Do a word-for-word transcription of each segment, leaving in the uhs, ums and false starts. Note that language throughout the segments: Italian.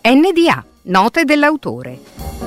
N D A, note dell'autore.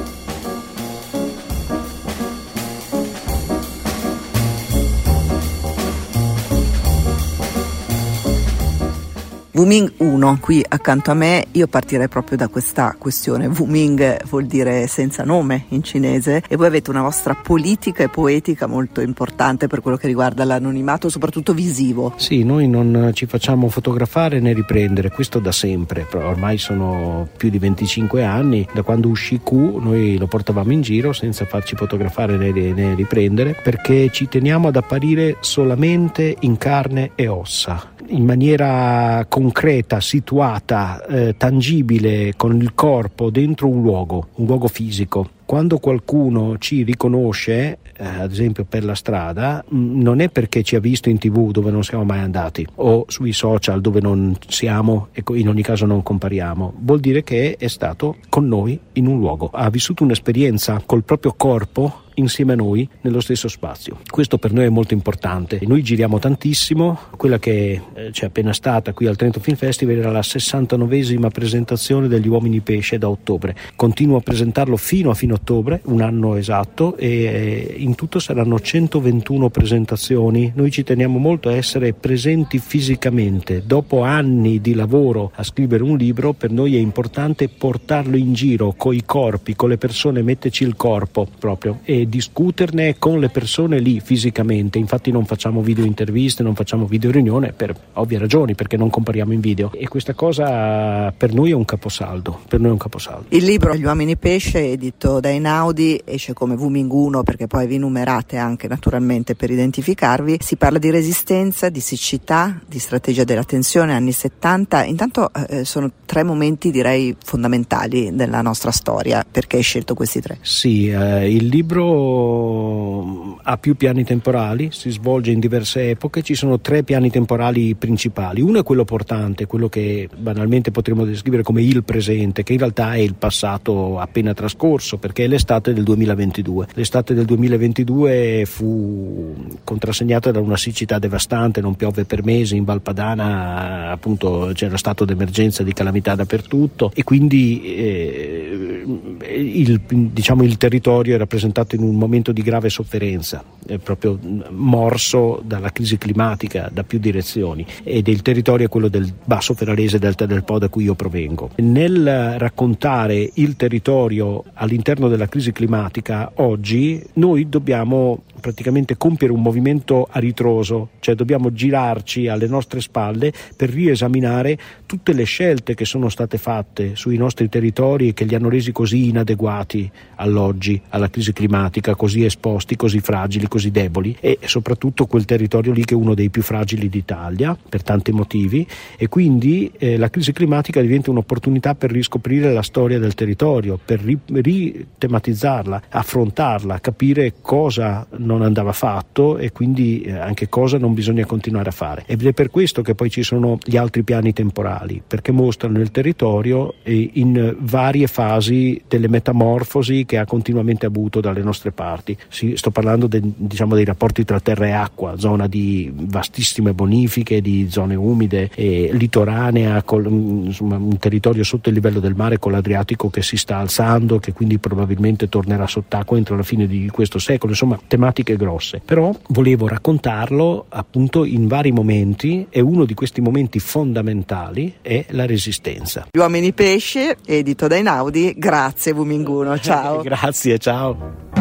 Wuming uno, qui accanto a me. Io partirei proprio da questa questione. Wuming vuol dire senza nome in cinese, e voi avete una vostra politica e poetica molto importante per quello che riguarda l'anonimato, soprattutto visivo. Sì, noi non ci facciamo fotografare né riprendere, questo da sempre, però ormai sono più di venticinque anni, da quando uscì Q noi lo portavamo in giro senza farci fotografare né, né riprendere, perché ci teniamo ad apparire solamente in carne e ossa, in maniera concreta, situata, eh, tangibile, con il corpo dentro un luogo, un luogo fisico. Quando qualcuno ci riconosce, eh, ad esempio per la strada, mh, non è perché ci ha visto in tv dove non siamo mai andati o sui social dove non siamo e in ogni caso non compariamo, vuol dire che è stato con noi in un luogo, ha vissuto un'esperienza col proprio corpo insieme a noi nello stesso spazio. Questo per noi è molto importante. Noi giriamo tantissimo. Quella che eh, c'è appena stata qui al Trento Film Festival era la sessantanovesima presentazione degli Uomini Pesce da ottobre. Continuo a presentarlo fino a fine ottobre, un anno esatto, e eh, in tutto saranno centoventuno presentazioni. Noi ci teniamo molto a essere presenti fisicamente. Dopo anni di lavoro a scrivere un libro, per noi è importante portarlo in giro coi corpi, con le persone, metterci il corpo proprio e discuterne con le persone lì fisicamente. Infatti non facciamo video interviste, non facciamo video riunione per ovvie ragioni, perché non compariamo in video, e questa cosa per noi è un caposaldo per noi è un caposaldo. Il libro Gli Uomini Pesce, edito da Einaudi, esce come Wuming uno perché poi vi numerate anche naturalmente per identificarvi. Si parla di resistenza, di siccità, di strategia della tensione, anni settanta. Intanto eh, sono tre momenti direi fondamentali della nostra storia. Perché hai scelto questi tre? Sì, eh, il libro ha più piani temporali, si svolge in diverse epoche. Ci sono tre piani temporali principali. Uno è quello portante, quello che banalmente potremmo descrivere come il presente, che in realtà è il passato appena trascorso, perché è l'estate del duemilaventidue. L'estate del duemilaventidue fu contrassegnata da una siccità devastante, non piove per mesi, in Val Padana appunto c'era stato d'emergenza, di calamità dappertutto, e quindi eh, il, diciamo, il territorio è rappresentato in un momento di grave sofferenza, è proprio morso dalla crisi climatica da più direzioni, ed il territorio è quello del Basso Ferrarese, Delta del Po, da cui io provengo. Nel raccontare il territorio all'interno della crisi climatica oggi noi dobbiamo praticamente compiere un movimento a ritroso, cioè dobbiamo girarci alle nostre spalle per riesaminare tutte le scelte che sono state fatte sui nostri territori e che li hanno resi così inadeguati all'oggi, alla crisi climatica, così esposti, così fragili, così deboli, e soprattutto quel territorio lì che è uno dei più fragili d'Italia per tanti motivi, e quindi eh, la crisi climatica diventa un'opportunità per riscoprire la storia del territorio, per ri- ritematizzarla, affrontarla, capire cosa non andava fatto e quindi eh, anche cosa non bisogna continuare a fare. Ed è per questo che poi ci sono gli altri piani temporali, perché mostrano il territorio eh, in varie fasi delle metamorfosi che ha continuamente avuto dalle nostre parti. Sì, sto parlando de, diciamo dei rapporti tra terra e acqua, zona di vastissime bonifiche, di zone umide, e litoranea, col, insomma, un territorio sotto il livello del mare, con l'Adriatico che si sta alzando, che quindi probabilmente tornerà sott'acqua entro la fine di questo secolo. Insomma, tematiche grosse, però volevo raccontarlo appunto in vari momenti, e uno di questi momenti fondamentali è la resistenza. Gli Uomini Pesce, edito da Einaudi. Grazie Wuming uno, ciao. Grazie, ciao.